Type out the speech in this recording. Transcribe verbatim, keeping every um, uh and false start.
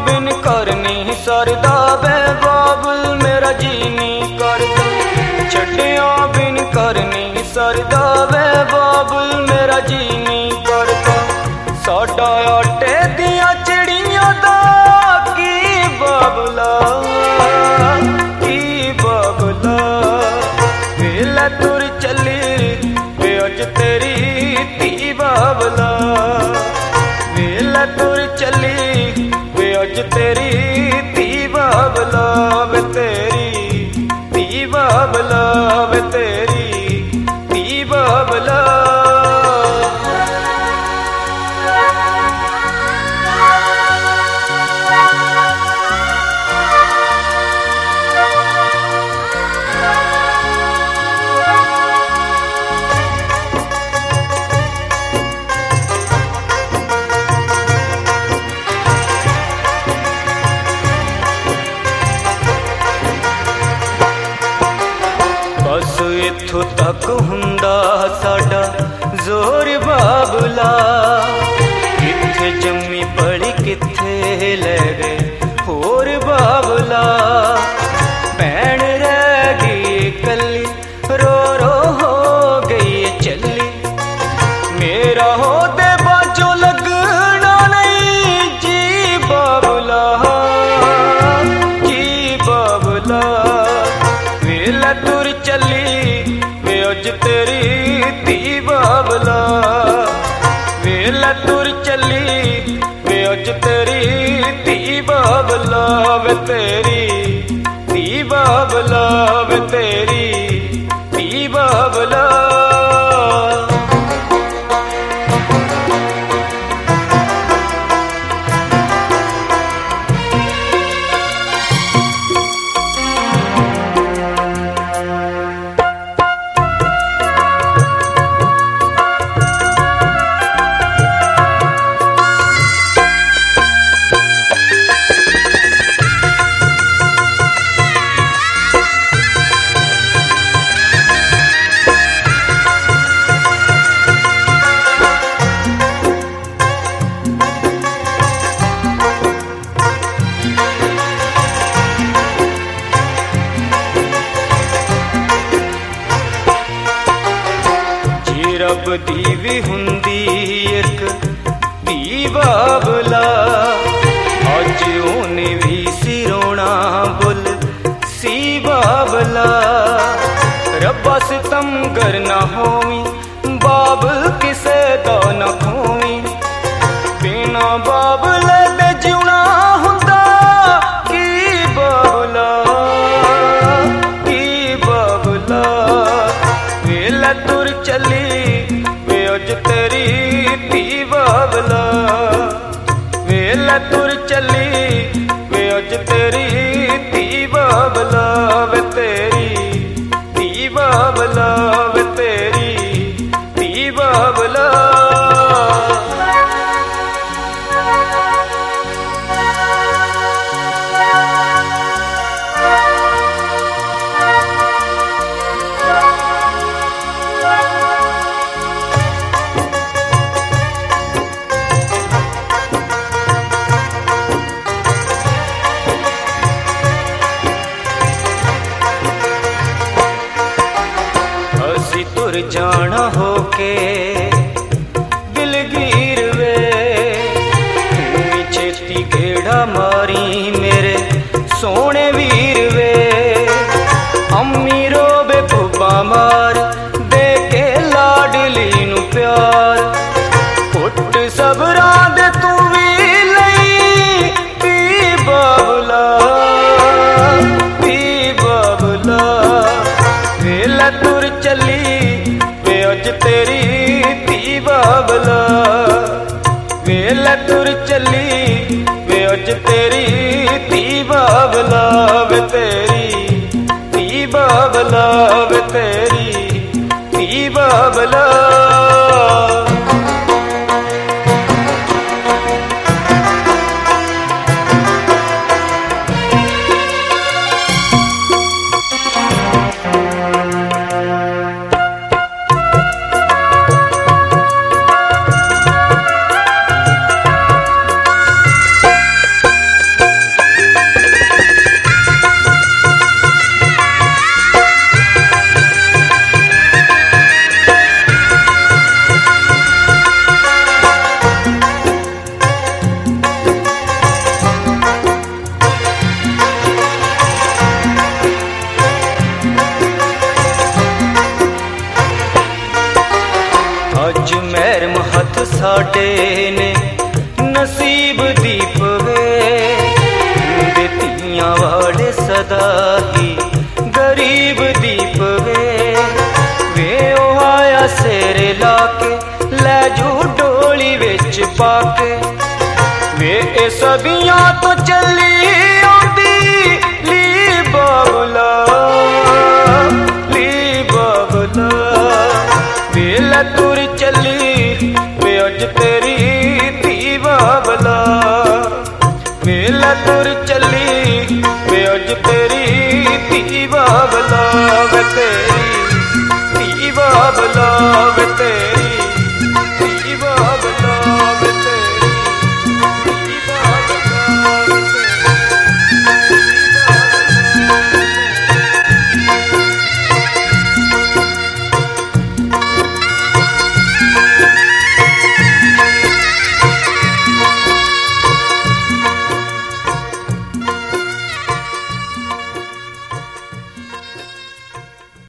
बिन करनी सरदा वे बाबुल मेरा जी नी करदा। छड्डिया बिन करनी सरदा वे बाबुल मेरा जी नी करदा। साडा आटे दियां चिड़ियां दा की बाबुला की बाबुला। वेला तुर चली वे अज तेरी धी बाबुला। वेला तुर चली वे अज तेरी धी बाबुला। वे तेरी धी बाबुला वे तेरी धी बाबुला। बस इत्थों तक हुंदा साडा जोर बाबुला। किथे जम्मी पड़ी किथे ले गए होर बाबुला। भैन रह गई कली रो रो हो गई चली। मेरा हो दे बाजो लगना नहीं जी बाबुला जी बाबुला। वेला तुर चली वे अज तेरी धी बाबुला। वेला तुर चली वे अज तेरी धी बाबुला। वे तेरी धी बाबुला वे तेरी धी बाबुला। रब दी भी हुंदी एक धी बाबुला। अज ओने भी सिरोना बुल सी बाबुला। रब्बा सितम गर ना होवी बाबुल किसे दा ना खोवी। बिना बाबुले दे जीना हुंदा की बाबुला की बाबुला। वेला तुर चली वे अज तेरी धी बाबुला। वेला तुर चली वे अज तेरी धी बाबुला। वे तेरी धी बाबुला वे तेरी धी बाबुला। तुर जाना होके दिलगीर वे। छेती गेड़ा मारी मेरे सोने वीर वे। अम्मी रोबे पुब्बा मार दे के लाडली नू प्यार। पुट सबरा दे तू भी लई पी बाबुला पी बाबुला। वेला तुर चली वे अज तेरी धी बाबुला। वेला तुर चली वे अज तेरी धी बाबुला। वे सदा ही गरीब दीप वे वे ओ आया सिर लाके लै जू डोली विच पाके वे ए सदियां तो चली आंदी ली बाबला ली बाबला वे लै तुर चली वे अज तेरी धी बाबला वे लै तुर चली वे अज तेरी धी बाबला वे तेरी धी बाबला वे तेरी